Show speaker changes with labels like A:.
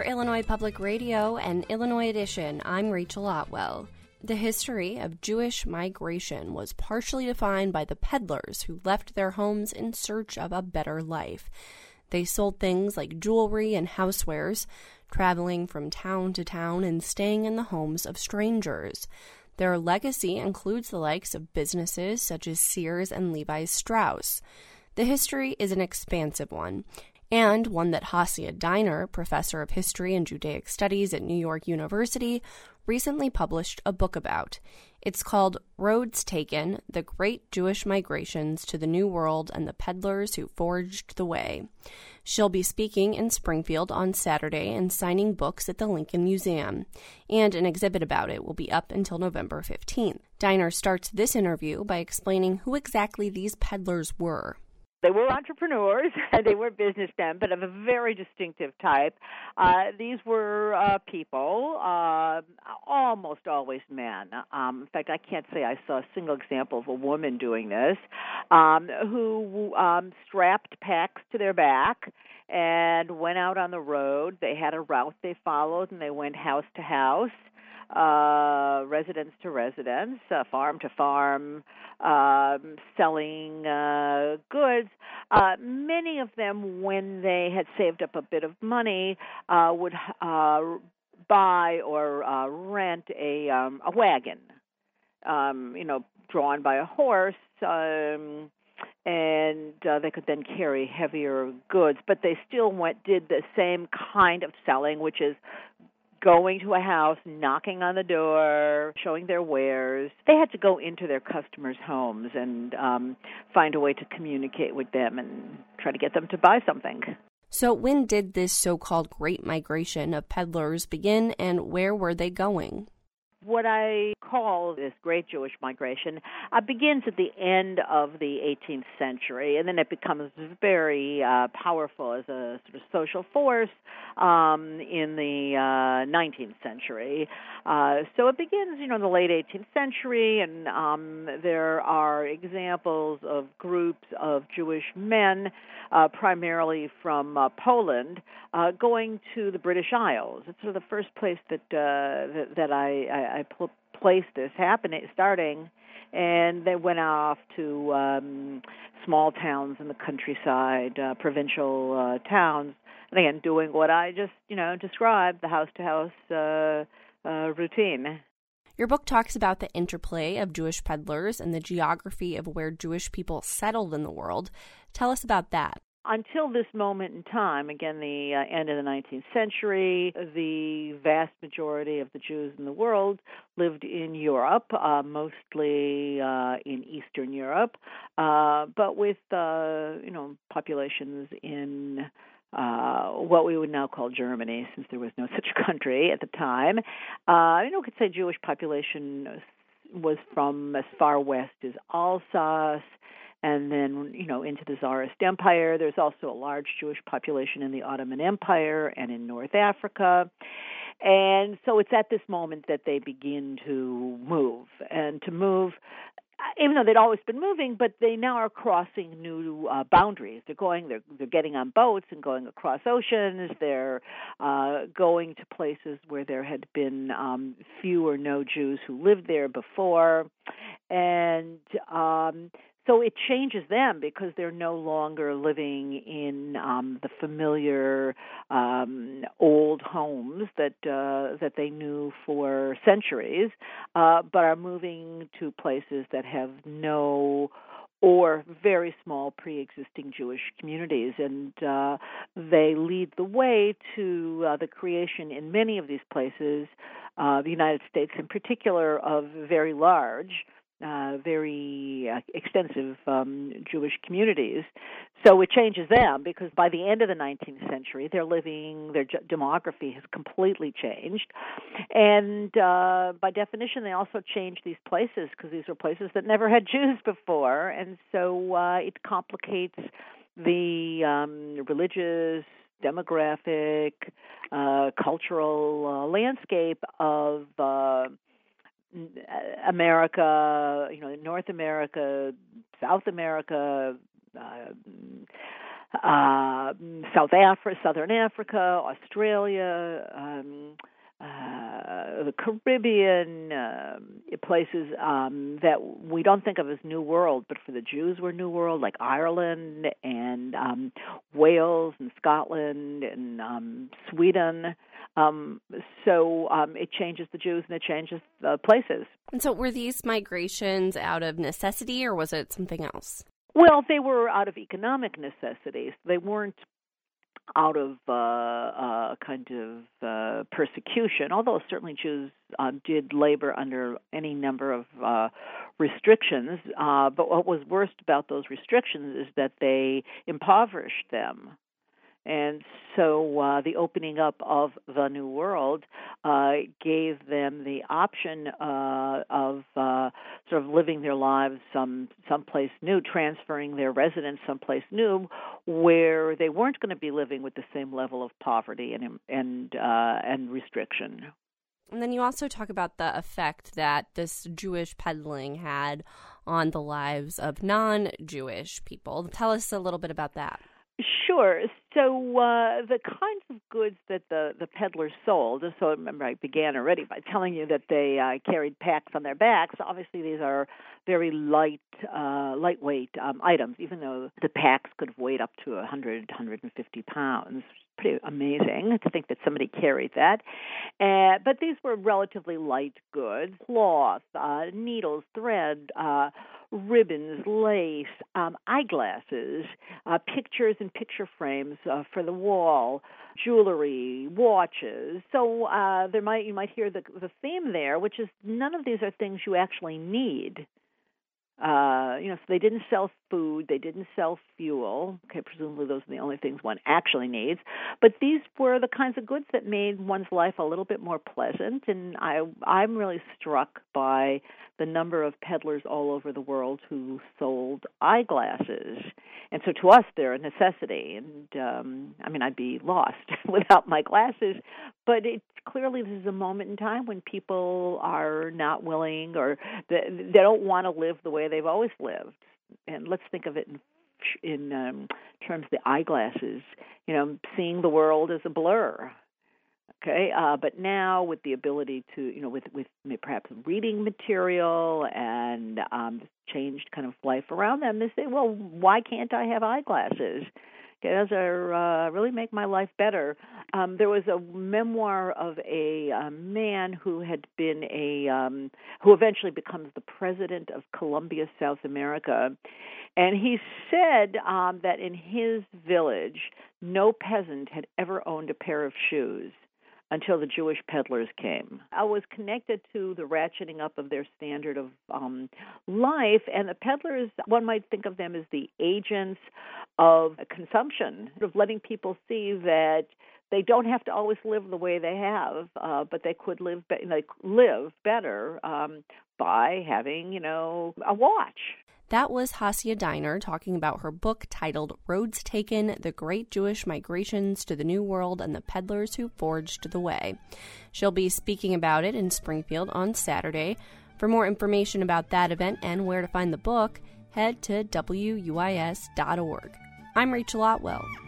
A: For Illinois Public Radio and Illinois Edition, I'm Rachel Otwell. The history of Jewish migration was partially defined by the peddlers who left their homes in search of a better life. They sold things like jewelry and housewares, traveling from town to town and staying in the homes of strangers. Their legacy includes the likes of businesses such as Sears and Levi Strauss. The history is an expansive one, and one that Hasia Diner, professor of history and Judaic studies at New York University, recently published a book about. It's called Roads Taken: The Great Jewish Migrations to the New World and the Peddlers Who Forged the Way. She'll be speaking in Springfield on Saturday and signing books at the Lincoln Museum, and an exhibit about it will be up until November 15th. Diner starts this interview by explaining who exactly these peddlers were.
B: They were entrepreneurs, they were businessmen, but of a very distinctive type. These were people, almost always men. In fact, I can't say I saw a single example of a woman doing this, who strapped packs to their back and went out on the road. They had a route they followed, and they went house to house, residence to residence, farm to farm, selling goods. Many of them, when they had saved up a bit of money, would buy or rent a wagon, drawn by a horse, and they could then carry heavier goods. But they still did the same kind of selling, which is going to a house, knocking on the door, showing their wares. They had to go into their customers' homes and find a way to communicate with them and try to get them to buy something.
A: So when did this so-called Great Migration of peddlers begin, and where were they going?
B: What I call this Great Jewish Migration begins at the end of the 18th century, and then it becomes very powerful as a sort of social force in the 19th century. So it begins, in the late 18th century, and there are examples of groups of Jewish men, primarily from Poland, going to the British Isles. It's sort of the first place that I placed this starting, and they went off to small towns in the countryside, provincial towns, and again, doing what I just, described, the house-to-house routine.
A: Your book talks about the interplay of Jewish peddlers and the geography of where Jewish people settled in the world. Tell us about that.
B: Until this moment in time, again, the end of the 19th century, the vast majority of the Jews in the world lived in Europe, mostly in Eastern Europe, but with, populations in what we would now call Germany, since there was no such country at the time. We could say Jewish population was from as far west as Alsace, and then, into the Tsarist Empire. There's also a large Jewish population in the Ottoman Empire and in North Africa. And so it's at this moment that they begin to move. And to move, even though they'd always been moving, but they now are crossing new boundaries. They're getting on boats and going across oceans. They're going to places where there had been few or no Jews who lived there before. And so it changes them because they're no longer living in the familiar old homes that they knew for centuries, but are moving to places that have no or very small pre-existing Jewish communities. And they lead the way to the creation in many of these places, the United States in particular, of very large, very extensive Jewish communities. So it changes them because by the end of the 19th century, their demography has completely changed. And by definition, they also changed these places because these were places that never had Jews before. And so it complicates the religious, demographic, cultural landscape of America, North America, South America, Southern Africa, Australia, the Caribbean, places that we don't think of as New World, but for the Jews were New World, like Ireland and Wales and Scotland and Sweden. So it changes the Jews and it changes the places.
A: And so were these migrations out of necessity, or was it something else?
B: Well, they were out of economic necessities. They weren't out of persecution, although certainly Jews did labor under any number of restrictions. But what was worst about those restrictions is that they impoverished them. And so the opening up of the New World gave them the option of sort of living their lives someplace new, transferring their residence someplace new, where they weren't going to be living with the same level of poverty and restriction.
A: And then you also talk about the effect that this Jewish peddling had on the lives of non-Jewish people. Tell us a little bit about that.
B: Sure. So the kinds of goods that the peddlers sold, so remember I began already by telling you that they carried packs on their backs. Obviously these are very lightweight items, even though the packs could have weighed up to 100, 150 pounds. Pretty amazing to think that somebody carried that. But these were relatively light goods: cloth, needles, thread, ribbons, lace, eyeglasses, pictures and picture frames for the wall, jewelry, watches. So you might hear the theme there, which is none of these are things you actually need. So they didn't sell food, they didn't sell fuel. Okay, presumably those are the only things one actually needs. But these were the kinds of goods that made one's life a little bit more pleasant. And I'm really struck by the number of peddlers all over the world who sold eyeglasses. And so to us, they're a necessity. And I'd be lost without my glasses. But clearly this is a moment in time when people are not willing, or they don't want to live the way they've always lived. And let's think of it in terms of the eyeglasses, seeing the world as a blur. Okay, but now with the ability to, with perhaps reading material and changed kind of life around them, they say, well, why can't I have eyeglasses? Those are really make my life better. There was a memoir of a man who had been who eventually becomes the president of Colombia, South America, and he said that in his village, no peasant had ever owned a pair of shoes until the Jewish peddlers came. I was connected to the ratcheting up of their standard of life, and the peddlers, one might think of them as the agents of consumption, of letting people see that they don't have to always live the way they have, but they could live better by having, a watch.
A: That was Hasia Diner talking about her book titled Roads Taken, The Great Jewish Migrations to the New World and the Peddlers Who Forged the Way. She'll be speaking about it in Springfield on Saturday. For more information about that event and where to find the book, head to WUIS.org. I'm Rachel Otwell.